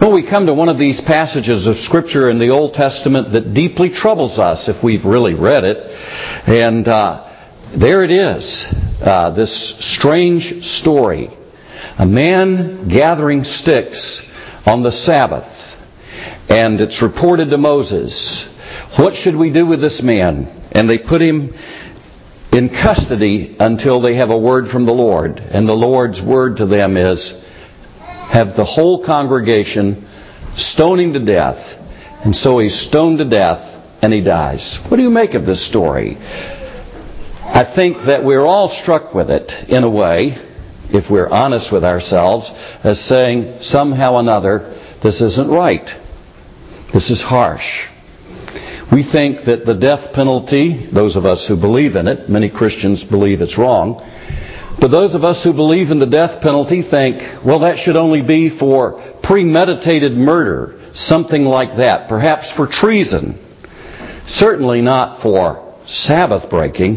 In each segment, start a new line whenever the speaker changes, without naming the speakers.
Well, we come to one of these passages of Scripture in the Old Testament that deeply troubles us if we've really read it. And there it is, this strange story. A man gathering sticks on the Sabbath. And it's reported to Moses, what should we do with this man? And they put him in custody until they have a word from the Lord. And the Lord's word to them is, have the whole congregation stone him to death. And so he's stoned to death and he dies. What do you make of this story? I think that we're all struck with it in a way, if we're honest with ourselves, as saying somehow or another, this isn't right. This is harsh. We think that the death penalty, those of us who believe in it, many Christians believe it's wrong, but those of us who believe in the death penalty think, well, that should only be for premeditated murder, something like that, perhaps for treason, certainly not for Sabbath breaking.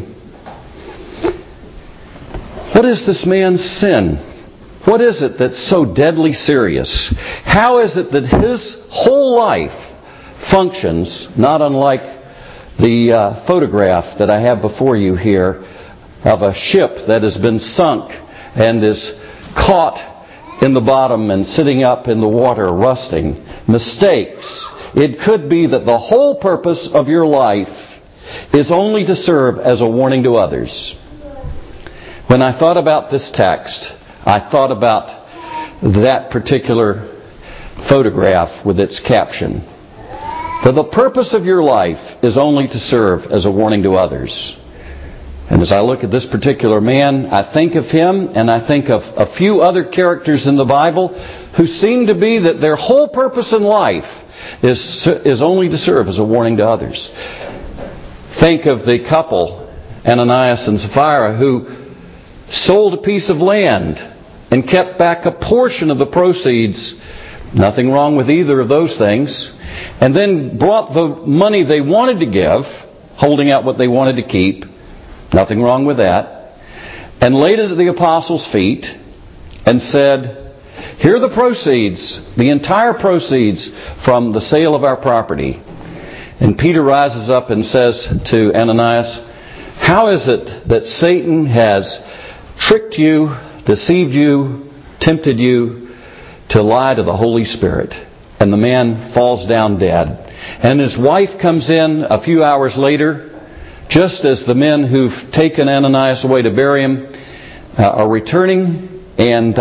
What is this man's sin? What is it that's so deadly serious? How is it that his whole life functions, not unlike the photograph that I have before you here, of a ship that has been sunk and is caught in the bottom and sitting up in the water rusting. Mistakes. It could be that the whole purpose of your life is only to serve as a warning to others. When I thought about this text, I thought about that particular photograph with its caption. That the purpose of your life is only to serve as a warning to others. And as I look at this particular man, I think of him and I think of a few other characters in the Bible who seem to be that their whole purpose in life is only to serve as a warning to others. Think of the couple, Ananias and Sapphira, who sold a piece of land and kept back a portion of the proceeds. Nothing wrong with either of those things. And then brought the money they wanted to give, holding out what they wanted to keep. Nothing wrong with that. And laid it at the apostles' feet and said, here are the proceeds, the entire proceeds from the sale of our property. And Peter rises up and says to Ananias, how is it that Satan has tricked you, deceived you, tempted you to lie to the Holy Spirit? And the man falls down dead. And his wife comes in a few hours later, just as the men who've taken Ananias away to bury him are returning. And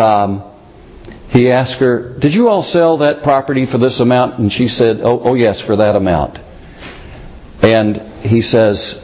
he asked her, did you all sell that property for this amount? And she said, oh yes, for that amount. And he says,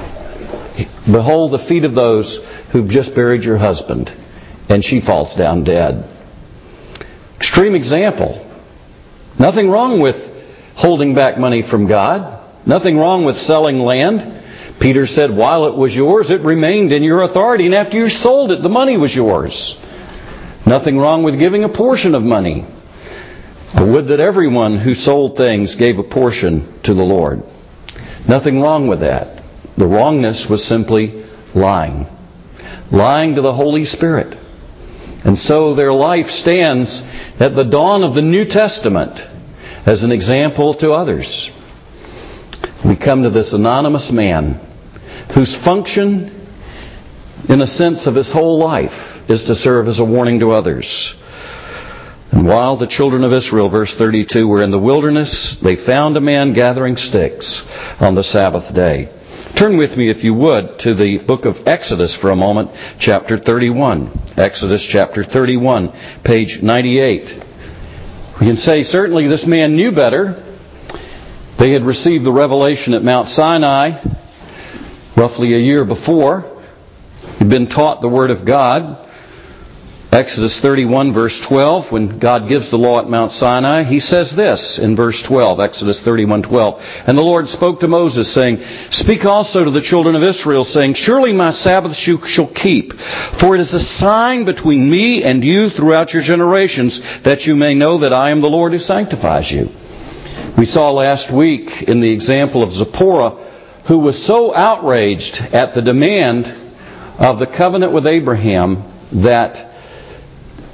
behold the feet of those who've just buried your husband. And she falls down dead. Extreme example. Nothing wrong with holding back money from God. Nothing wrong with selling land. Peter said, while it was yours, it remained in your authority. And after you sold it, the money was yours. Nothing wrong with giving a portion of money. I would that everyone who sold things gave a portion to the Lord. Nothing wrong with that. The wrongness was simply lying. Lying to the Holy Spirit. And so their life stands at the dawn of the New Testament as an example to others. We come to this anonymous man whose function, in a sense of his whole life, is to serve as a warning to others. And while the children of Israel, verse 32, were in the wilderness, they found a man gathering sticks on the Sabbath day. Turn with me, if you would, to the book of Exodus for a moment, chapter 31. Exodus chapter 31, page 98. We can say certainly this man knew better. They had received the revelation at Mount Sinai roughly a year before. He'd been taught the Word of God. Exodus 31, verse 12, when God gives the law at Mount Sinai, He says this in verse 12, Exodus 31:12. And the Lord spoke to Moses, saying, speak also to the children of Israel, saying, surely my Sabbaths you shall keep, for it is a sign between me and you throughout your generations, that you may know that I am the Lord who sanctifies you. We saw last week in the example of Zipporah, who was so outraged at the demand of the covenant with Abraham that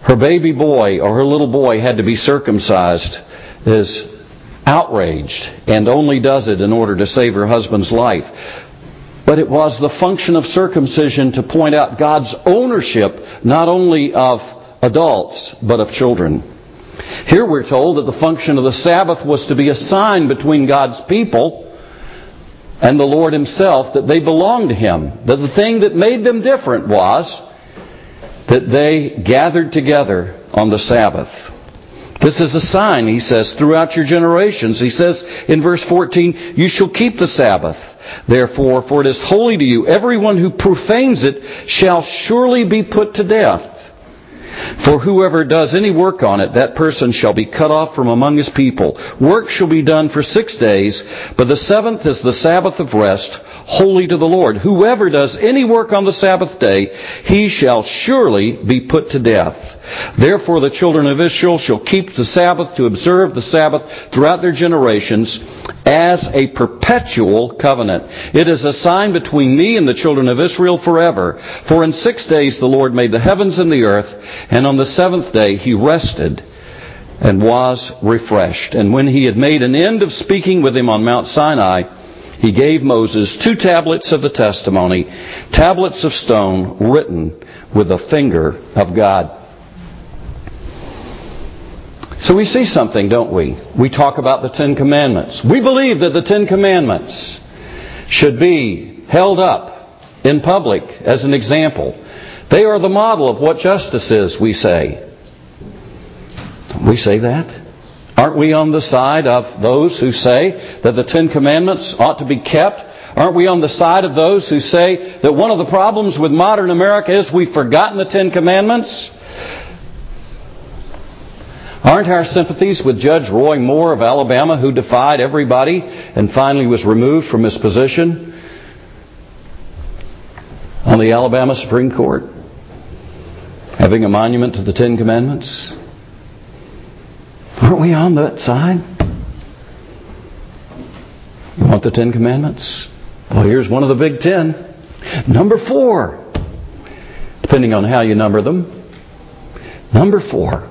her baby boy or her little boy had to be circumcised is outraged and only does it in order to save her husband's life. But it was the function of circumcision to point out God's ownership not only of adults but of children. Here we're told that the function of the Sabbath was to be a sign between God's people and the Lord Himself that they belonged to Him. That the thing that made them different was that they gathered together on the Sabbath. This is a sign, he says, throughout your generations. He says in verse 14, you shall keep the Sabbath. Therefore, for it is holy to you. Everyone who profanes it shall surely be put to death. For whoever does any work on it, that person shall be cut off from among his people. Work shall be done for 6 days, but the seventh is the Sabbath of rest, holy to the Lord. Whoever does any work on the Sabbath day, he shall surely be put to death. Therefore the children of Israel shall keep the Sabbath to observe the Sabbath throughout their generations as a perpetual covenant. It is a sign between me and the children of Israel forever. For in 6 days the Lord made the heavens and the earth, and on the seventh day He rested and was refreshed. And when He had made an end of speaking with him on Mount Sinai, He gave Moses 2 tablets of the testimony, tablets of stone written with the finger of God. So we see something, don't we? We talk about the 10 Commandments. We believe that the 10 Commandments should be held up in public as an example. They are the model of what justice is, we say. We say that? Aren't we on the side of those who say that the 10 Commandments ought to be kept? Aren't we on the side of those who say that one of the problems with modern America is we've forgotten the 10 Commandments? Aren't our sympathies with Judge Roy Moore of Alabama, who defied everybody and finally was removed from his position on the Alabama Supreme Court, having a monument to the 10 Commandments? Aren't we on that side? You want the 10 Commandments? Well, here's one of the big 10. Number 4. Depending on how you number them. Number 4.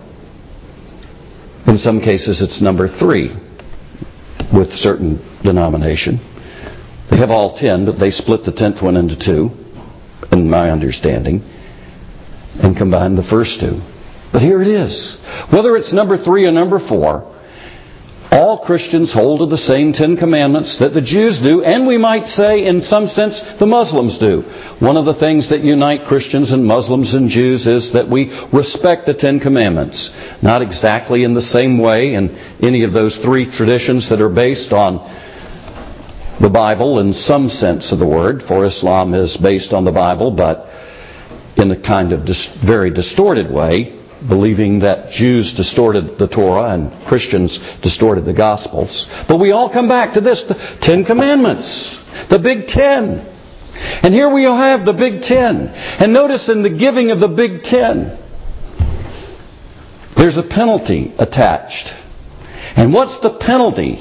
In some cases it's number 3 with certain denomination. They have all 10, but they split the 10th one into 2, in my understanding, and combine the first 2. But here it is. Whether it's number 3 or number 4, all Christians hold to the same 10 Commandments that the Jews do, and we might say, in some sense, the Muslims do. One of the things that unite Christians and Muslims and Jews is that we respect the 10 Commandments. Not exactly in the same way in any of those 3 traditions that are based on the Bible in some sense of the word, for Islam is based on the Bible, but in a kind of very distorted way, believing that Jews distorted the Torah and Christians distorted the Gospels. But we all come back to this, the 10 Commandments, the Big 10. And here we have the Big 10. And notice in the giving of the Big 10, there's a penalty attached. And what's the penalty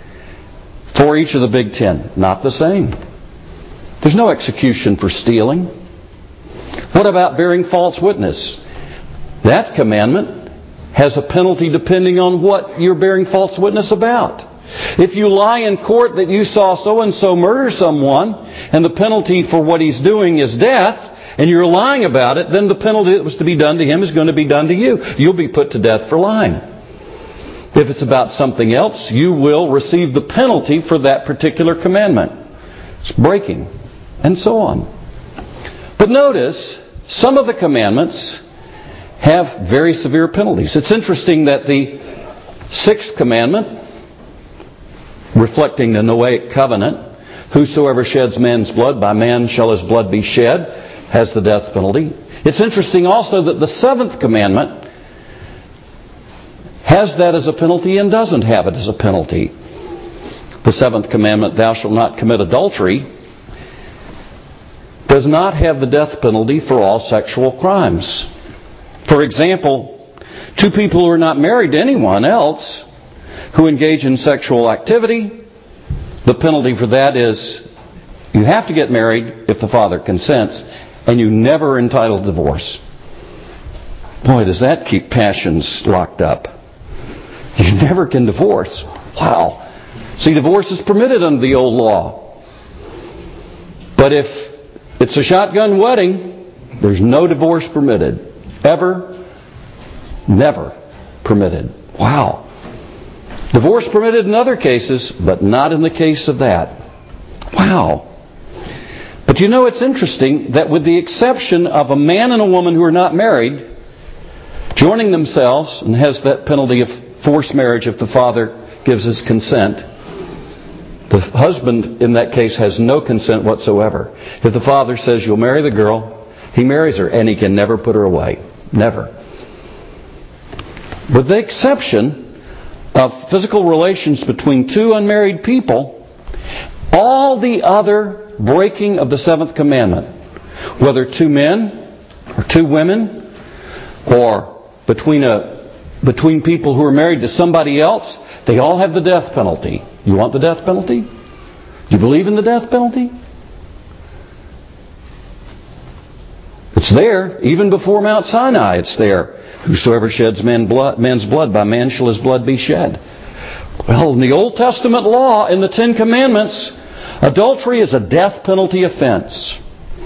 for each of the Big 10? Not the same. There's no execution for stealing. What about bearing false witness? That commandment has a penalty depending on what you're bearing false witness about. If you lie in court that you saw so-and-so murder someone, and the penalty for what he's doing is death, and you're lying about it, then the penalty that was to be done to him is going to be done to you. You'll be put to death for lying. If it's about something else, you will receive the penalty for that particular commandment. It's breaking, and so on. But notice, some of the commandments have very severe penalties. It's interesting that the 6th commandment, reflecting the Noahic covenant, whosoever sheds man's blood, by man shall his blood be shed, has the death penalty. It's interesting also that the 7th commandment has that as a penalty and doesn't have it as a penalty. The 7th commandment, thou shalt not commit adultery, does not have the death penalty for all sexual crimes. For example, 2 people who are not married to anyone else who engage in sexual activity, the penalty for that is you have to get married if the father consents, and you never are entitled to divorce. Boy, does that keep passions locked up. You never can divorce. Wow. See, divorce is permitted under the old law. But if it's a shotgun wedding, there's no divorce permitted. Ever, never permitted. Wow. Divorce permitted in other cases, but not in the case of that. Wow. But you know, it's interesting that with the exception of a man and a woman who are not married, joining themselves, and has that penalty of forced marriage if the father gives his consent. The husband, in that case, has no consent whatsoever. If the father says, you'll marry the girl, he marries her, and he can never put her away. Never. With the exception of physical relations between two unmarried people, all the other breaking of the seventh commandment, whether two men or two women, or between people who are married to somebody else, they all have the death penalty. You want the death penalty? Do you believe in the death penalty? It's there. Even before Mount Sinai, it's there. Whosoever sheds man's blood, by man shall his blood be shed. Well, in the Old Testament law, in the Ten Commandments, adultery is a death penalty offense.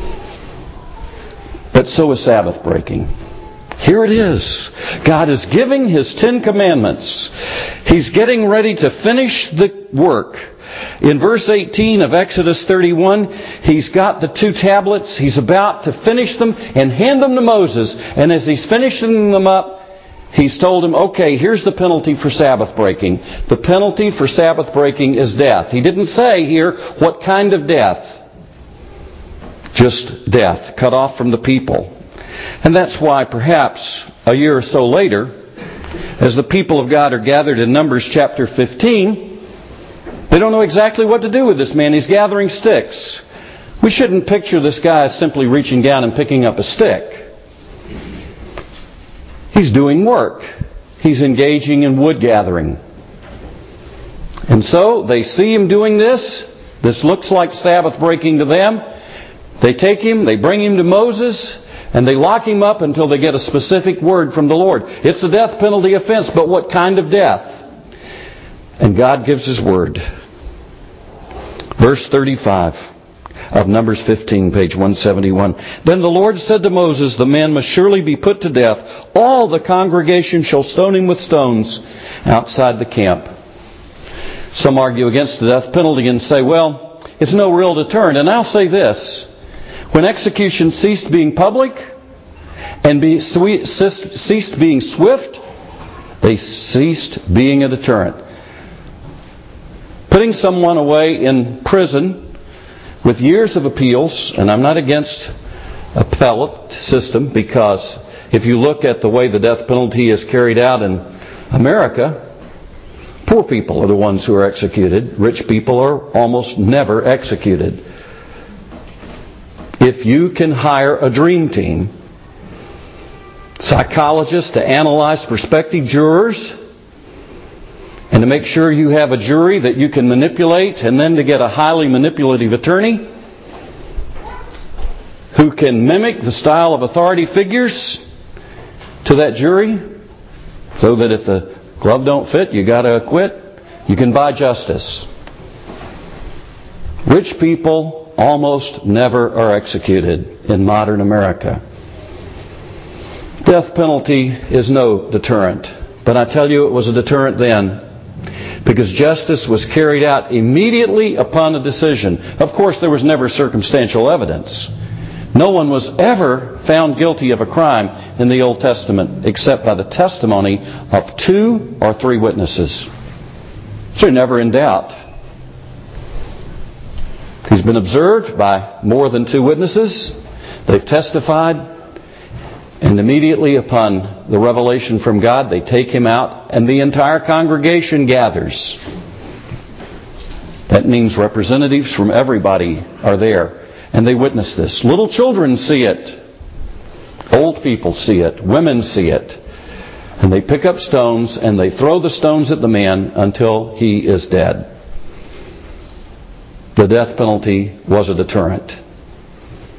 But so is Sabbath breaking. Here it is. God is giving His Ten Commandments. He's getting ready to finish the work. In verse 18 of Exodus 31, He's got the two tablets. He's about to finish them and hand them to Moses. And as He's finishing them up, He's told him, okay, here's the penalty for Sabbath breaking. The penalty for Sabbath breaking is death. He didn't say here what kind of death. Just death, cut off from the people. And that's why perhaps a year or so later, as the people of God are gathered in Numbers chapter 15, they don't know exactly what to do with this man. He's gathering sticks. We shouldn't picture this guy as simply reaching down and picking up a stick. He's doing work. He's engaging in wood gathering. And so they see him doing this. This looks like Sabbath breaking to them. They take him, they bring him to Moses, and they lock him up until they get a specific word from the Lord. It's a death penalty offense, but what kind of death? And God gives His word. Verse 35 of Numbers 15, page 171. Then the Lord said to Moses, the man must surely be put to death. All the congregation shall stone him with stones outside the camp. Some argue against the death penalty and say, well, it's no real deterrent. And I'll say this. When execution ceased being public and ceased being swift, they ceased being a deterrent. Putting someone away in prison with years of appeals, and I'm not against appellate system, because if you look at the way the death penalty is carried out in America, poor people are the ones who are executed. Rich people are almost never executed. If you can hire a dream team, psychologists to analyze prospective jurors, and to make sure you have a jury that you can manipulate, and then to get a highly manipulative attorney who can mimic the style of authority figures to that jury, so that if the glove don't fit, you got to acquit, you can buy justice. Rich people almost never are executed in modern America. Death penalty is no deterrent. But I tell you, it was a deterrent then, because justice was carried out immediately upon a decision. Of course, there was never circumstantial evidence. No one was ever found guilty of a crime in the Old Testament except by the testimony of 2 or 3 witnesses. So you're never in doubt. He's been observed by more than 2 witnesses. They've testified. And immediately upon the revelation from God, they take him out, and the entire congregation gathers. That means representatives from everybody are there, and they witness this. Little children see it. Old people see it. Women see it. And they pick up stones, and they throw the stones at the man until he is dead. The death penalty was a deterrent.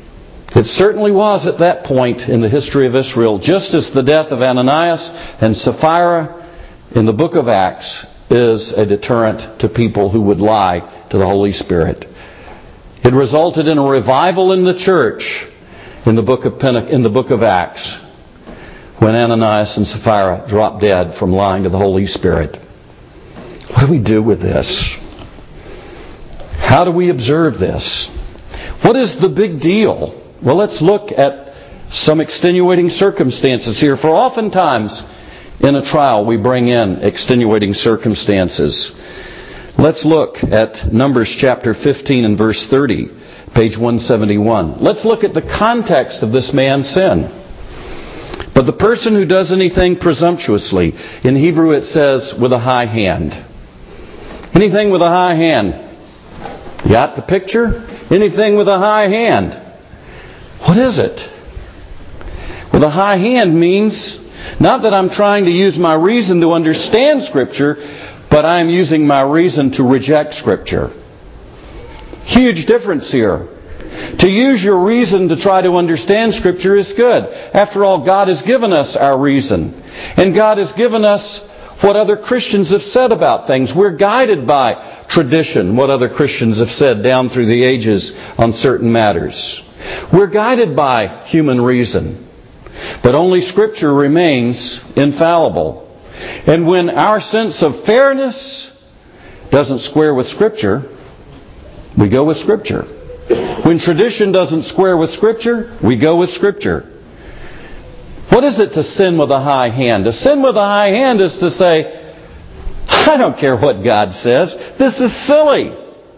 It certainly was at that point in the history of Israel, just as the death of Ananias and Sapphira in the book of Acts is a deterrent to people who would lie to the Holy Spirit. It resulted in a revival in the church in the book of Acts, when Ananias and Sapphira dropped dead from lying to the Holy Spirit. What do we do with this? How do we observe this? What is the big deal? Well, let's look at some extenuating circumstances here. For oftentimes in a trial we bring in extenuating circumstances. Let's look at Numbers chapter 15 and verse 30, page 171. Let's look at the context of this man's sin. But the person who does anything presumptuously, in Hebrew it says with a high hand. Anything with a high hand. You got the picture? Anything with a high hand. What is it? With a high hand means not that I'm trying to use my reason to understand Scripture, but I'm using my reason to reject Scripture. Huge difference here. To use your reason to try to understand Scripture is good. After all, God has given us our reason. And God has given us what other Christians have said about things. We're guided by tradition, what other Christians have said down through the ages on certain matters. We're guided by human reason. But only Scripture remains infallible. And when our sense of fairness doesn't square with Scripture, we go with Scripture. When tradition doesn't square with Scripture, we go with Scripture. What is it to sin with a high hand? To sin with a high hand is to say, I don't care what God says. This is silly.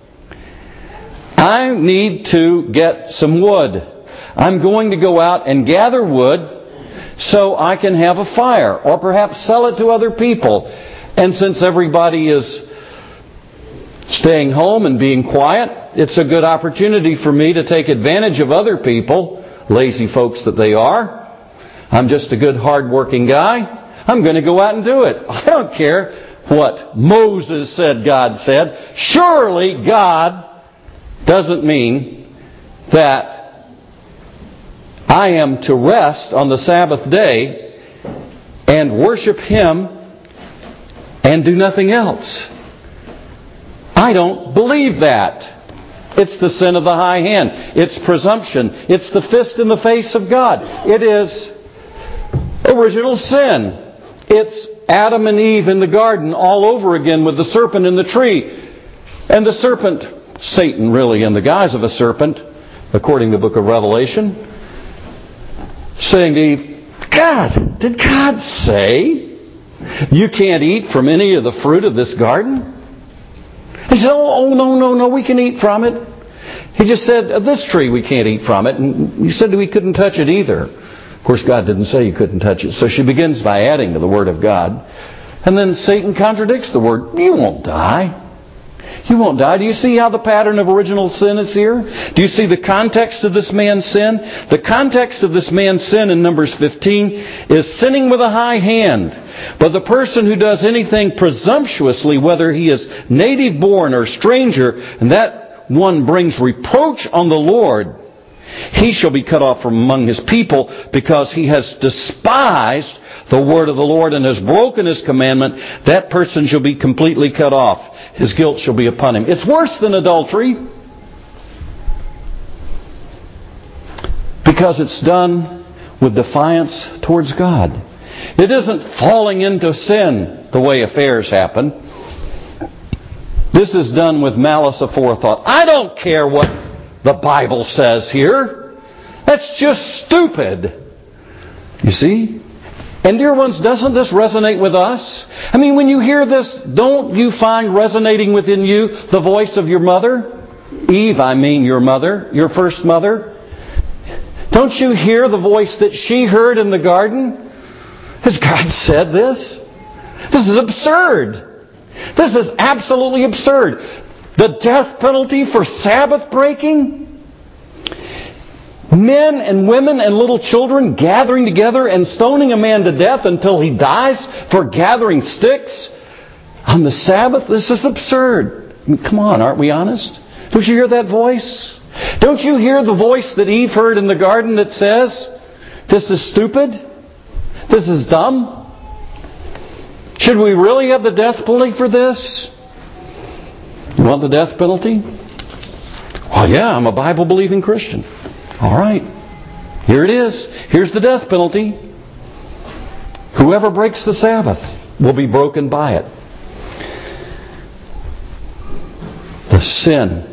I need to get some wood. I'm going to go out and gather wood so I can have a fire, or perhaps sell it to other people. And since everybody is staying home and being quiet, it's a good opportunity for me to take advantage of other people, lazy folks that they are. I'm just a good, hard-working guy. I'm going to go out and do it. I don't care what Moses said God said. Surely God doesn't mean that I am to rest on the Sabbath day and worship Him and do nothing else. I don't believe that. It's the sin of the high hand. It's presumption. It's the fist in the face of God. It is original sin. It's Adam and Eve in the garden all over again with the serpent in the tree. And the serpent, Satan really in the guise of a serpent, according to the book of Revelation, saying to Eve, God, did God say you can't eat from any of the fruit of this garden? He said, no, we can eat from it. He just said, of this tree we can't eat from it. And he said we couldn't touch it either. Of course, God didn't say you couldn't touch it. So she begins by adding to the Word of God. And then Satan contradicts the Word. You won't die. You won't die. Do you see how the pattern of original sin is here? Do you see the context of this man's sin? The context of this man's sin in Numbers 15 is sinning with a high hand. But the person who does anything presumptuously, whether he is native born or stranger, and that one brings reproach on the Lord, he shall be cut off from among his people, because he has despised the word of the Lord and has broken His commandment. That person shall be completely cut off. His guilt shall be upon him. It's worse than adultery, because it's done with defiance towards God. It isn't falling into sin the way affairs happen. This is done with malice aforethought. I don't care what the Bible says here. That's just stupid. You see? And dear ones, doesn't this resonate with us? I mean, when you hear this, don't you find resonating within you the voice of your mother? Eve, I mean your mother, your first mother. Don't you hear the voice that she heard in the garden? Has God said this? This is absurd. This is absolutely absurd. The death penalty for Sabbath breaking? Men and women and little children gathering together and stoning a man to death until he dies for gathering sticks on the Sabbath? This is absurd. I mean, come on, aren't we honest? Don't you hear that voice? Don't you hear the voice that Eve heard in the garden that says, this is stupid? This is dumb? Should we really have the death penalty for this? You want the death penalty? Well, yeah, I'm a Bible-believing Christian. All right. Here it is. Here's the death penalty. Whoever breaks the Sabbath will be broken by it. The sin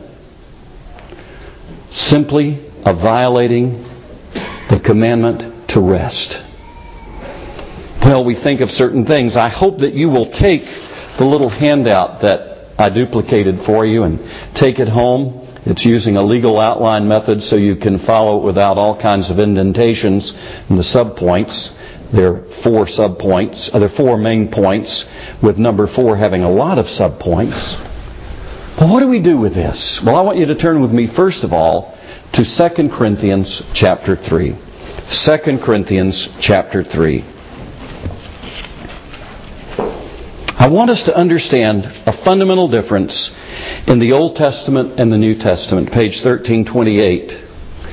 simply of violating the commandment to rest. Well, we think of certain things. I hope that you will take the little handout that I duplicated for you and take it home. It's using a legal outline method so you can follow it without all kinds of indentations and the subpoints. There are 4 subpoints. There are 4 main points, with number 4 having a lot of subpoints. Well, what do we do with this? Well, I want you to turn with me, first of all, to 2 Corinthians chapter 3. 2 Corinthians chapter 3. I want us to understand a fundamental difference in the Old Testament and the New Testament. Page 1328.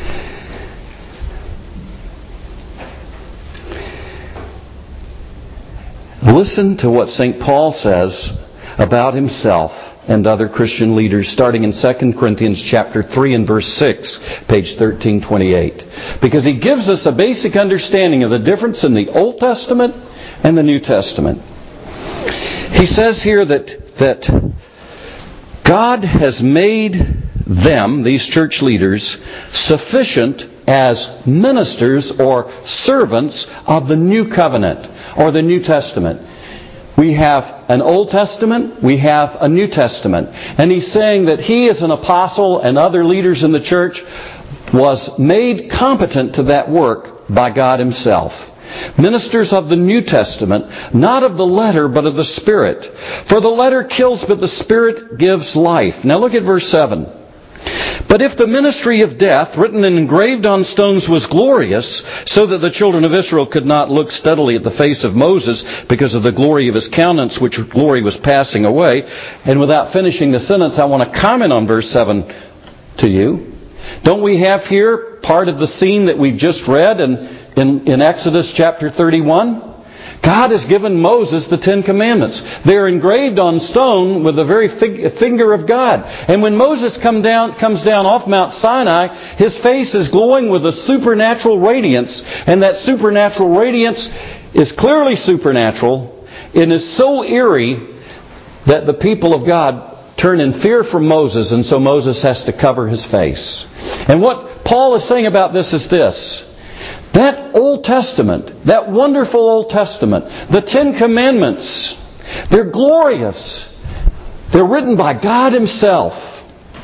Listen to what St. Paul says about himself and other Christian leaders, starting in 2 Corinthians chapter 3 and verse 6, page 1328. Because he gives us a basic understanding of the difference in the Old Testament and the New Testament. He says here that God has made them, these church leaders, sufficient as ministers or servants of the New Covenant or the New Testament. We have an Old Testament, we have a New Testament. And he's saying that he as an apostle and other leaders in the church was made competent to that work by God himself. Ministers of the New Testament, not of the letter, but of the Spirit. For the letter kills, but the Spirit gives life. Now look at verse 7. But if the ministry of death, written and engraved on stones, was glorious, so that the children of Israel could not look steadily at the face of Moses because of the glory of his countenance, which glory was passing away. And without finishing the sentence, I want to comment on verse 7 to you. Don't we have here part of the scene that we've just read in Exodus chapter 31? God has given Moses the 10 Commandments. They're engraved on stone with the very finger of God. And when Moses comes down off Mount Sinai, his face is glowing with a supernatural radiance. And that supernatural radiance is clearly supernatural and is so eerie that the people of God turn in fear from Moses, and so Moses has to cover his face. And what Paul is saying about this is this. That Old Testament, that wonderful Old Testament, the 10 Commandments, they're glorious. They're written by God himself.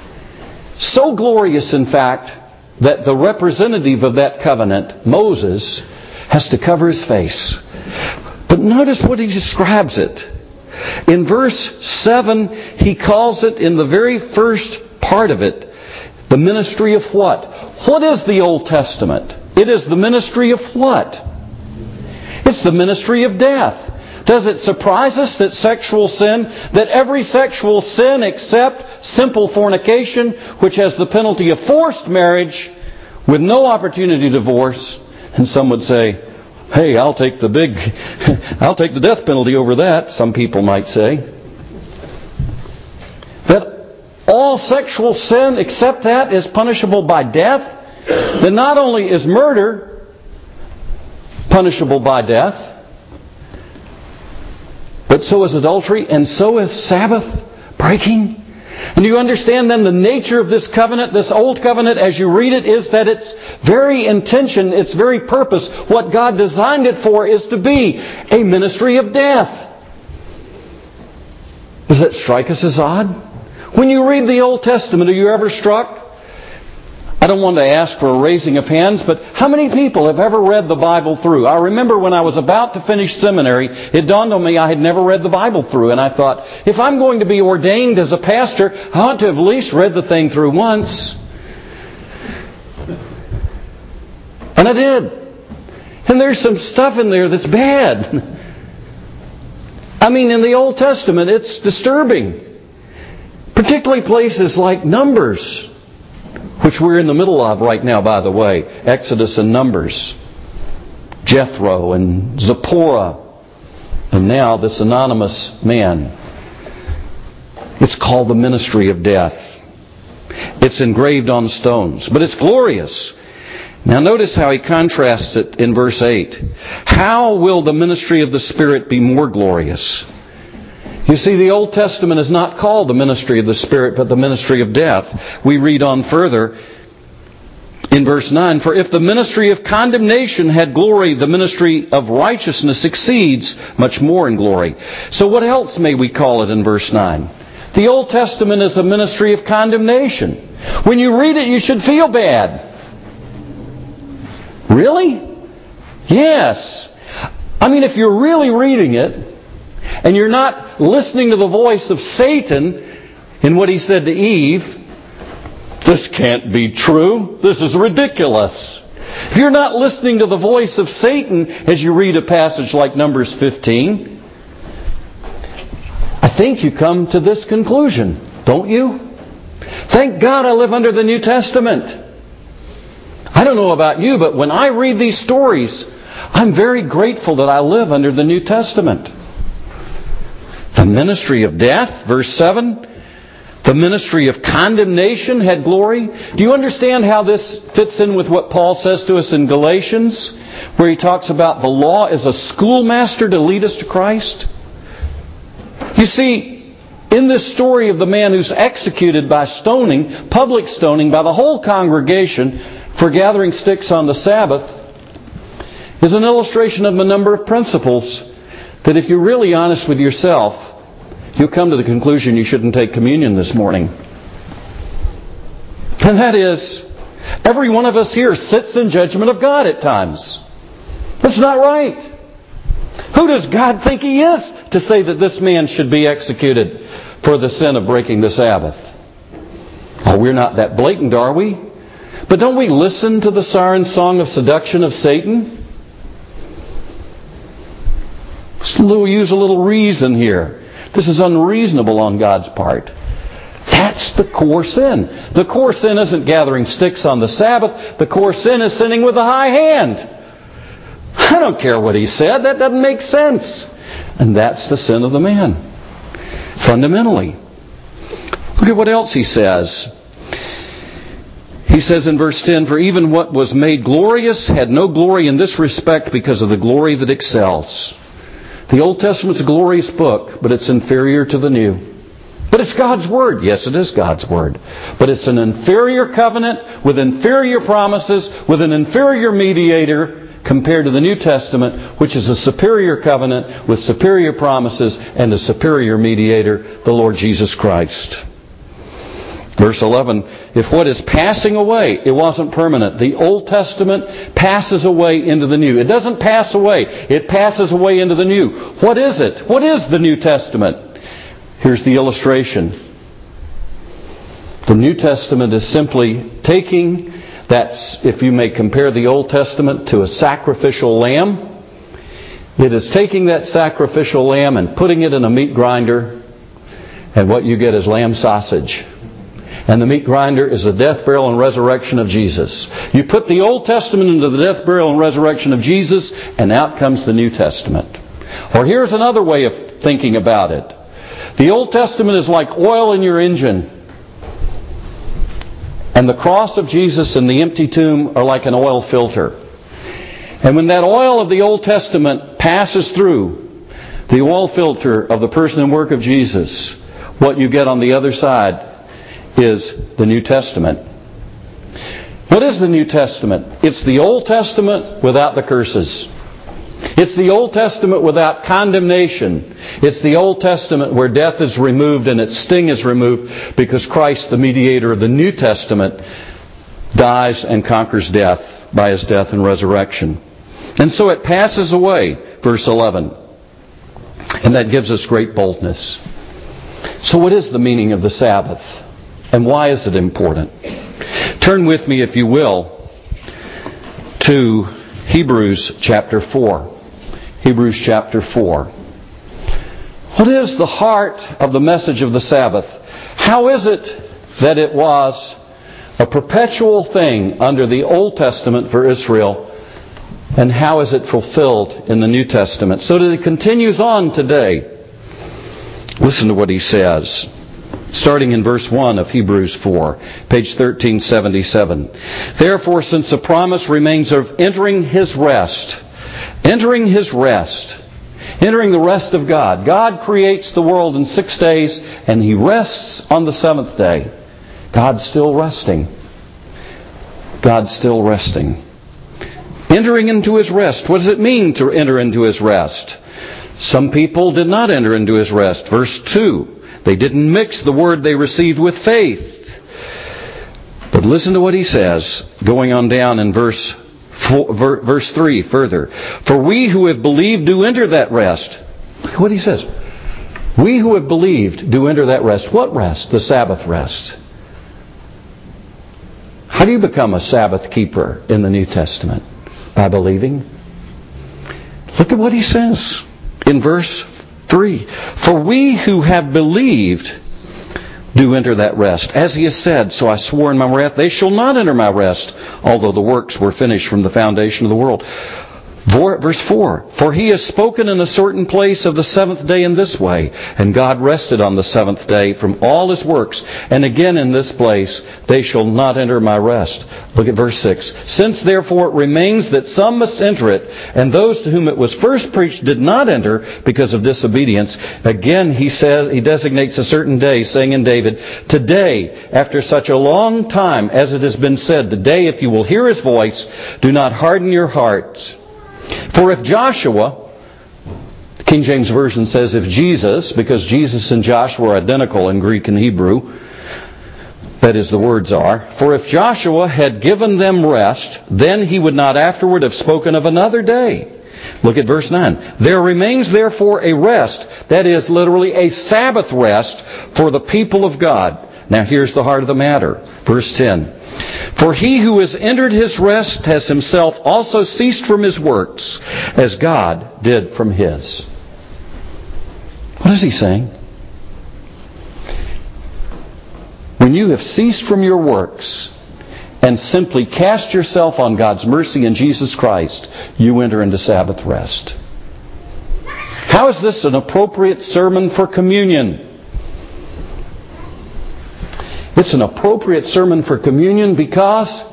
So glorious, in fact, that the representative of that covenant, Moses, has to cover his face. But notice what he describes it. In verse 7, he calls it, in the very first part of it, the ministry of what? What is the Old Testament? It is the ministry of what? It's the ministry of death. Does it surprise us that that every sexual sin except simple fornication, which has the penalty of forced marriage with no opportunity to divorce, and some would say, hey, I'll take the death penalty over that, some people might say. That all sexual sin except that is punishable by death. That not only is murder punishable by death, but so is adultery, and so is Sabbath breaking. And you understand then the nature of this covenant, this old covenant, as you read it, is that its very intention, its very purpose, what God designed it for, is to be a ministry of death. Does that strike us as odd? When you read the Old Testament, are you ever struck? I don't want to ask for a raising of hands, but how many people have ever read the Bible through? I remember when I was about to finish seminary, it dawned on me I had never read the Bible through. And I thought, if I'm going to be ordained as a pastor, I ought to have at least read the thing through once. And I did. And there's some stuff in there that's bad. I mean, in the Old Testament, it's disturbing. Particularly places like Numbers. which we're in the middle of right now, by the way, Exodus and Numbers, Jethro and Zipporah, and now this anonymous man. It's called the ministry of death. It's engraved on stones, but it's glorious. Now notice how he contrasts it in verse 8. How will the ministry of the Spirit be more glorious? You see, the Old Testament is not called the ministry of the Spirit, but the ministry of death. We read on further in verse 9, for if the ministry of condemnation had glory, the ministry of righteousness exceeds much more in glory. So what else may we call it in verse 9? The Old Testament is a ministry of condemnation. When you read it, you should feel bad. Really? Yes. I mean, if you're really reading it, and you're not listening to the voice of Satan in what he said to Eve, this can't be true. This is ridiculous. If you're not listening to the voice of Satan as you read a passage like Numbers 15, I think you come to this conclusion, don't you? Thank God I live under the New Testament. I don't know about you, but when I read these stories, I'm very grateful that I live under the New Testament. The ministry of death, verse 7. The ministry of condemnation had glory. Do you understand how this fits in with what Paul says to us in Galatians, where he talks about the law as a schoolmaster to lead us to Christ? You see, in this story of the man who's executed by stoning, public stoning, by the whole congregation for gathering sticks on the Sabbath, is an illustration of a number of principles that if you're really honest with yourself, you'll come to the conclusion you shouldn't take communion this morning. And that is, every one of us here sits in judgment of God at times. That's not right. Who does God think He is to say that this man should be executed for the sin of breaking the Sabbath? Oh, we're not that blatant, are we? But don't we listen to the siren song of seduction of Satan? We'll use a little reason here. This is unreasonable on God's part. That's the core sin. The core sin isn't gathering sticks on the Sabbath. The core sin is sinning with a high hand. I don't care what he said. That doesn't make sense. And that's the sin of the man. Fundamentally. Look at what else he says. He says in verse 10, for even what was made glorious had no glory in this respect because of the glory that excels. The Old Testament's a glorious book, but it's inferior to the New. But it's God's Word. Yes, it is God's Word. But it's an inferior covenant with inferior promises, with an inferior mediator compared to the New Testament, which is a superior covenant with superior promises and a superior mediator, the Lord Jesus Christ. Verse 11, if what is passing away, it wasn't permanent. The Old Testament passes away into the New. It doesn't pass away. It passes away into the New. What is it? What is the New Testament? Here's the illustration. The New Testament is simply taking that, if you may compare the Old Testament to a sacrificial lamb, it is taking that sacrificial lamb and putting it in a meat grinder, and what you get is lamb sausage. And the meat grinder is the death, burial, and resurrection of Jesus. You put the Old Testament into the death, burial, and resurrection of Jesus, and out comes the New Testament. Or here's another way of thinking about it. The Old Testament is like oil in your engine. And the cross of Jesus and the empty tomb are like an oil filter. And when that oil of the Old Testament passes through the oil filter of the person and work of Jesus, what you get on the other side is the New Testament. What is the New Testament? It's the Old Testament without the curses. It's the Old Testament without condemnation. It's the Old Testament where death is removed and its sting is removed because Christ, the mediator of the New Testament, dies and conquers death by His death and resurrection. And so it passes away, verse 11. And that gives us great boldness. So what is the meaning of the Sabbath? And why is it important? Turn with me, if you will, to Hebrews chapter 4. Hebrews chapter 4. What is the heart of the message of the Sabbath? How is it that it was a perpetual thing under the Old Testament for Israel, and how is it fulfilled in the New Testament? So that it continues on today. Listen to what he says, starting in verse 1 of Hebrews 4, page 1377. Therefore, since the promise remains of entering His rest, entering the rest of God. God creates the world in 6 days, and He rests on the seventh day. God's still resting. God's still resting. Entering into His rest. What does it mean to enter into His rest? Some people did not enter into His rest. Verse 2. They didn't mix the word they received with faith. But listen to what he says, going on down in verse 3 further. For we who have believed do enter that rest. Look at what he says. We who have believed do enter that rest. What rest? The Sabbath rest. How do you become a Sabbath keeper in the New Testament? By believing. Look at what he says in verse 3. For we who have believed do enter that rest. As he has said, so I swore in my wrath, they shall not enter my rest, although the works were finished from the foundation of the world. Verse 4, for He has spoken in a certain place of the seventh day in this way, and God rested on the seventh day from all His works. And again in this place, they shall not enter my rest. Look at verse 6. Since therefore it remains that some must enter it, and those to whom it was first preached did not enter because of disobedience, again He says, He designates a certain day, saying in David, today, after such a long time, as it has been said, today if you will hear His voice, do not harden your hearts. For if Joshua, the King James Version says if Jesus, because Jesus and Joshua are identical in Greek and Hebrew, that is, the words are, for if Joshua had given them rest, then he would not afterward have spoken of another day. Look at verse 9. There remains therefore a rest, that is literally a Sabbath rest for the people of God. Now here's the heart of the matter. Verse 10. For he who has entered his rest has himself also ceased from his works, as God did from His. What is he saying? When you have ceased from your works and simply cast yourself on God's mercy in Jesus Christ, you enter into Sabbath rest. How is this an appropriate sermon for communion? It's an appropriate sermon for communion because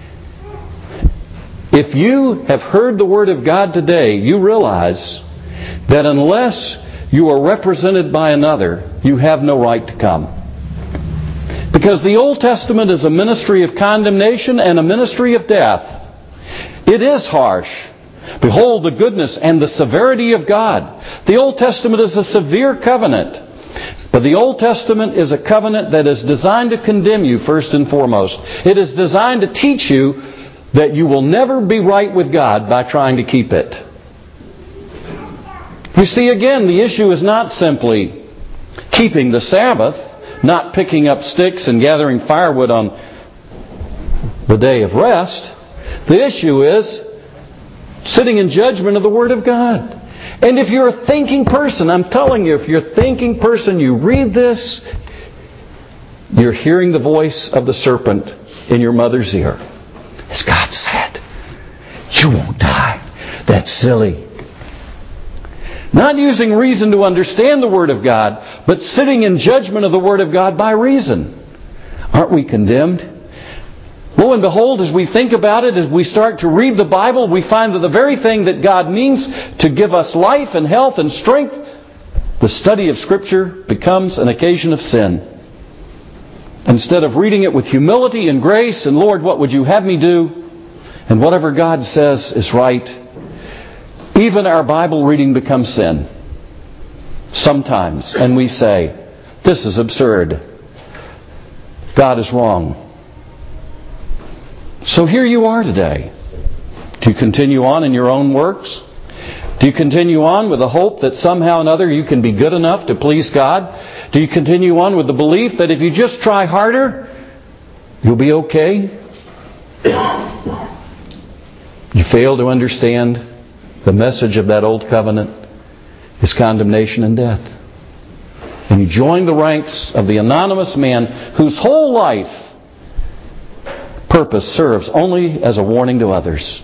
if you have heard the Word of God today, you realize that unless you are represented by another, you have no right to come. Because the Old Testament is a ministry of condemnation and a ministry of death. It is harsh. Behold the goodness and the severity of God. The Old Testament is a severe covenant. But the Old Testament is a covenant that is designed to condemn you first and foremost. It is designed to teach you that you will never be right with God by trying to keep it. You see, again, the issue is not simply keeping the Sabbath, not picking up sticks and gathering firewood on the day of rest. The issue is sitting in judgment of the Word of God. And if you're a thinking person, I'm telling you, if you're a thinking person, you read this, you're hearing the voice of the serpent in your mother's ear. As God said, you won't die. That's silly. Not using reason to understand the Word of God, but sitting in judgment of the Word of God by reason. Aren't we condemned? Lo and behold, as we think about it, as we start to read the Bible, we find that the very thing that God means to give us life and health and strength, the study of Scripture becomes an occasion of sin. Instead of reading it with humility and grace, and Lord, what would you have me do? And whatever God says is right, even our Bible reading becomes sin. Sometimes. And we say, this is absurd. God is wrong. So here you are today. Do you continue on in your own works? Do you continue on with the hope that somehow or another you can be good enough to please God? Do you continue on with the belief that if you just try harder, you'll be okay? You fail to understand the message of that old covenant is condemnation and death. And you join the ranks of the anonymous man whose whole life purpose serves only as a warning to others?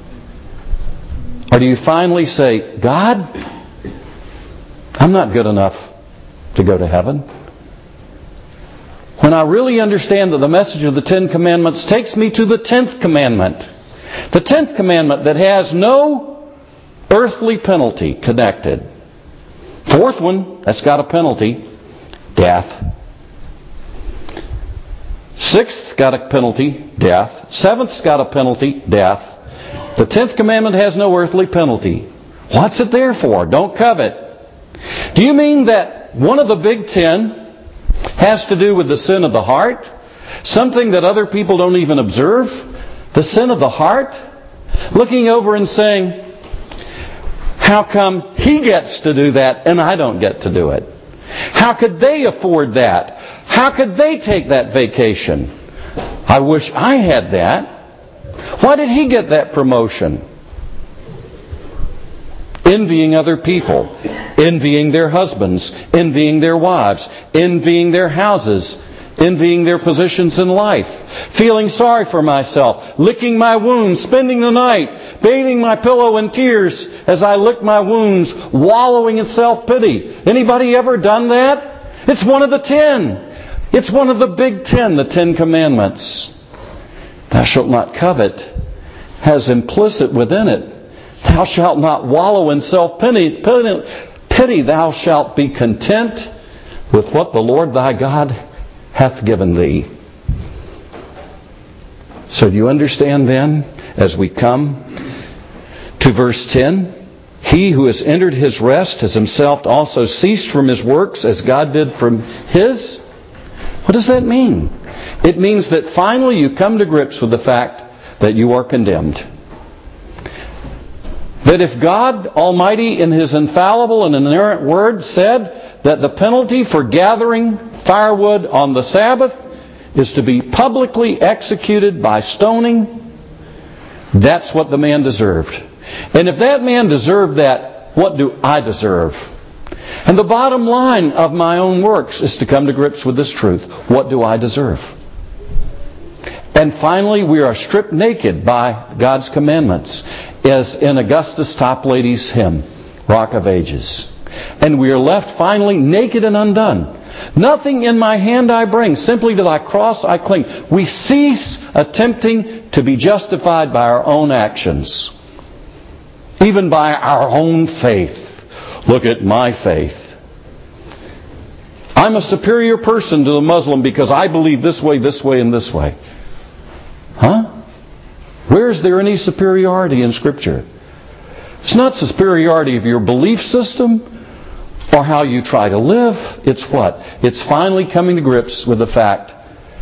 Or do you finally say, God, I'm not good enough to go to heaven? When I really understand that the message of the Ten Commandments takes me to the 10th commandment. The 10th commandment that has no earthly penalty connected. 4th one, that's got a penalty. Death. 6th's got a penalty. Death. 7th's got a penalty. Death. The 10th commandment has no earthly penalty. What's it there for? Don't covet. Do you mean that one of the big 10 has to do with the sin of the heart? Something that other people don't even observe? The sin of the heart? Looking over and saying, how come he gets to do that and I don't get to do it? How could they afford that? How could they take that vacation? I wish I had that. Why did he get that promotion? Envying other people, envying their husbands, envying their wives, envying their houses, envying their positions in life, feeling sorry for myself, licking my wounds, spending the night, bathing my pillow in tears as I lick my wounds, wallowing in self-pity. Anybody ever done that? It's one of the 10. It's one of the big 10, the 10 Commandments. Thou shalt not covet has implicit within it, thou shalt not wallow in self-pity. Thou shalt be content with what the Lord thy God hath given thee. So do you understand then, as we come to verse 10, he who has entered his rest has himself also ceased from his works as God did from his? What does that mean? It means that finally you come to grips with the fact that you are condemned. That if God Almighty in His infallible and inerrant Word said that the penalty for gathering firewood on the Sabbath is to be publicly executed by stoning, that's what the man deserved. And if that man deserved that, what do I deserve? And the bottom line of my own works is to come to grips with this truth. What do I deserve? And finally, we are stripped naked by God's commandments, as in Augustus Toplady's hymn, Rock of Ages. And we are left finally naked and undone. Nothing in my hand I bring, simply to thy cross I cling. We cease attempting to be justified by our own actions, even by our own faith. Look at my faith. I'm a superior person to the Muslim because I believe this way, and this way. Huh? Where is there any superiority in Scripture? It's not superiority of your belief system or how you try to live. It's what? It's finally coming to grips with the fact,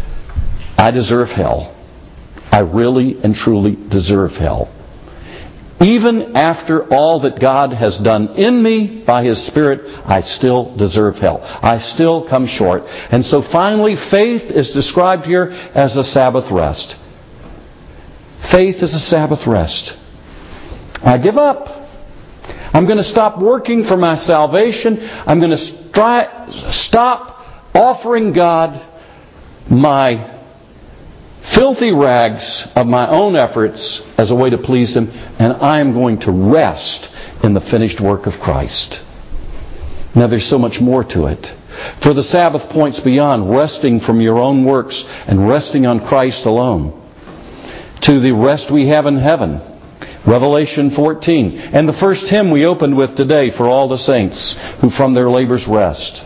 I deserve hell. I really and truly deserve hell. Even after all that God has done in me by His Spirit, I still deserve hell. I still come short. And so finally, faith is described here as a Sabbath rest. Faith is a Sabbath rest. I give up. I'm going to stop working for my salvation. I'm going to stop offering God my filthy rags of my own efforts as a way to please Him, and I am going to rest in the finished work of Christ. Now there's so much more to it. For the Sabbath points beyond resting from your own works and resting on Christ alone to the rest we have in heaven. Revelation 14. And the first hymn we opened with today, for all the saints who from their labors rest.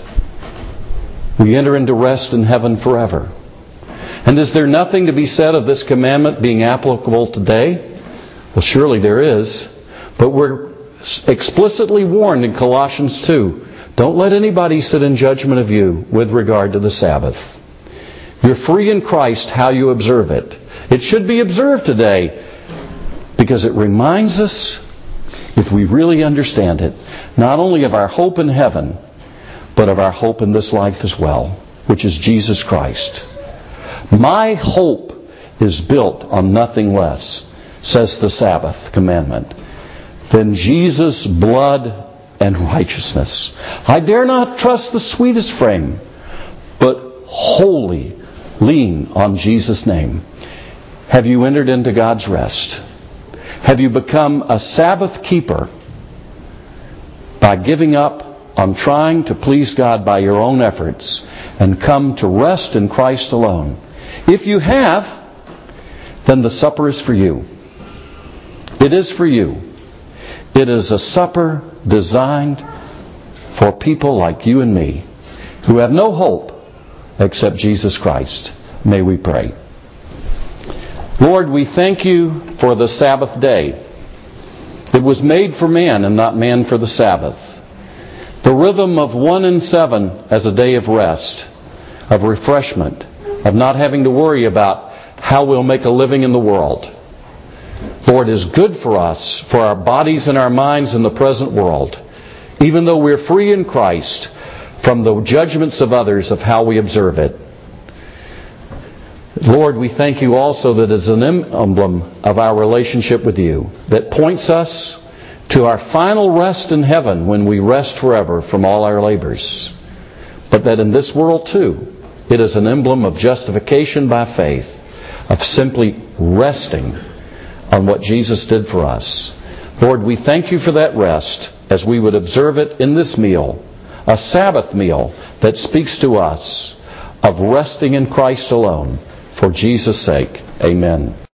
We enter into rest in heaven forever. And is there nothing to be said of this commandment being applicable today? Well, surely there is. But we're explicitly warned in Colossians 2. Don't let anybody sit in judgment of you with regard to the Sabbath. You're free in Christ how you observe it. It should be observed today because it reminds us, if we really understand it, not only of our hope in heaven, but of our hope in this life as well, which is Jesus Christ. My hope is built on nothing less, says the Sabbath commandment, than Jesus' blood and righteousness. I dare not trust the sweetest frame, but wholly lean on Jesus' name. Have you entered into God's rest? Have you become a Sabbath keeper by giving up on trying to please God by your own efforts and come to rest in Christ alone? If you have, then the supper is for you. It is for you. It is a supper designed for people like you and me who have no hope except Jesus Christ. May we pray. Lord, we thank you for the Sabbath day. It was made for man and not man for the Sabbath. The rhythm of 1 and 7 as a day of rest, of refreshment, of not having to worry about how we'll make a living in the world, Lord, is good for us, for our bodies and our minds in the present world, even though we're free in Christ from the judgments of others of how we observe it. Lord, we thank you also that it's an emblem of our relationship with you that points us to our final rest in heaven when we rest forever from all our labors. But that in this world too, it is an emblem of justification by faith, of simply resting on what Jesus did for us. Lord, we thank you for that rest as we would observe it in this meal, a Sabbath meal that speaks to us of resting in Christ alone. For Jesus' sake, amen.